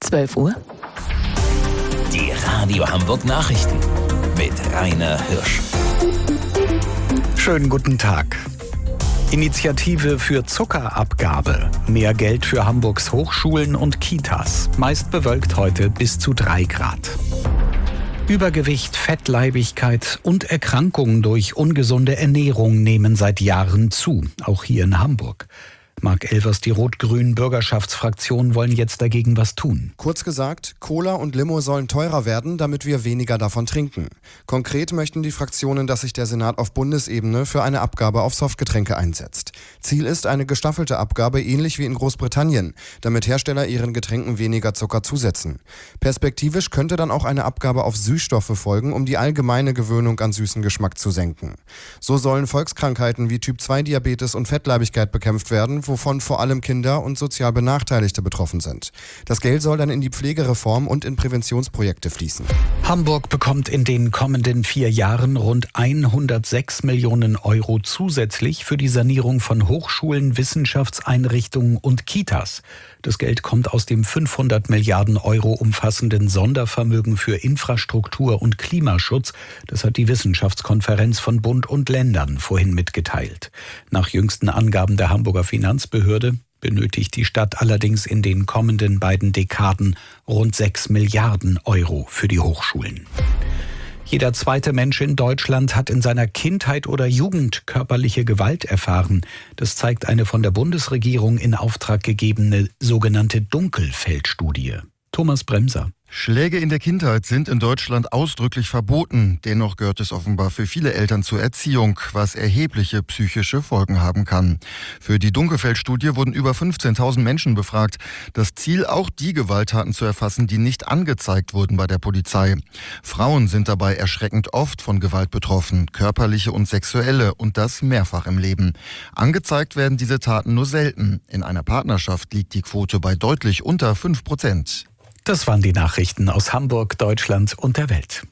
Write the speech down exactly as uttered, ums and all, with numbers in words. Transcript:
zwölf Uhr. Die Radio Hamburg Nachrichten mit Rainer Hirsch. Schönen guten Tag. Initiative für Zuckerabgabe. Mehr Geld für Hamburgs Hochschulen und Kitas. Meist bewölkt heute bis zu drei Grad. Übergewicht, Fettleibigkeit und Erkrankungen durch ungesunde Ernährung nehmen seit Jahren zu, auch hier in Hamburg. Marc Elvers, die rot-grünen Bürgerschaftsfraktionen wollen jetzt dagegen was tun. Kurz gesagt, Cola und Limo sollen teurer werden, damit wir weniger davon trinken. Konkret möchten die Fraktionen, dass sich der Senat auf Bundesebene für eine Abgabe auf Softgetränke einsetzt. Ziel ist eine gestaffelte Abgabe, ähnlich wie in Großbritannien, damit Hersteller ihren Getränken weniger Zucker zusetzen. Perspektivisch könnte dann auch eine Abgabe auf Süßstoffe folgen, um die allgemeine Gewöhnung an süßen Geschmack zu senken. So sollen Volkskrankheiten wie Typ zwei Diabetes und Fettleibigkeit bekämpft werden, wovon vor allem Kinder und sozial Benachteiligte betroffen sind. Das Geld soll dann in die Pflegereform und in Präventionsprojekte fließen. Hamburg bekommt in den kommenden vier Jahren rund hundertsechs Millionen Euro zusätzlich für die Sanierung von Hochschulen, Wissenschaftseinrichtungen und Kitas. Das Geld kommt aus dem fünfhundert Milliarden Euro umfassenden Sondervermögen für Infrastruktur und Klimaschutz. Das hat die Wissenschaftskonferenz von Bund und Ländern vorhin mitgeteilt. Nach jüngsten Angaben der Hamburger Finanzbehörde benötigt die Stadt allerdings in den kommenden beiden Dekaden rund sechs Milliarden Euro für die Hochschulen. Jeder zweite Mensch in Deutschland hat in seiner Kindheit oder Jugend körperliche Gewalt erfahren. Das zeigt eine von der Bundesregierung in Auftrag gegebene sogenannte Dunkelfeldstudie. Thomas Bremser. Schläge in der Kindheit sind in Deutschland ausdrücklich verboten. Dennoch gehört es offenbar für viele Eltern zur Erziehung, was erhebliche psychische Folgen haben kann. Für die Dunkelfeldstudie wurden über fünfzehntausend Menschen befragt. Das Ziel, auch die Gewalttaten zu erfassen, die nicht angezeigt wurden bei der Polizei. Frauen sind dabei erschreckend oft von Gewalt betroffen, körperliche und sexuelle, und das mehrfach im Leben. Angezeigt werden diese Taten nur selten. In einer Partnerschaft liegt die Quote bei deutlich unter fünf Prozent. Das waren die Nachrichten aus Hamburg, Deutschland und der Welt.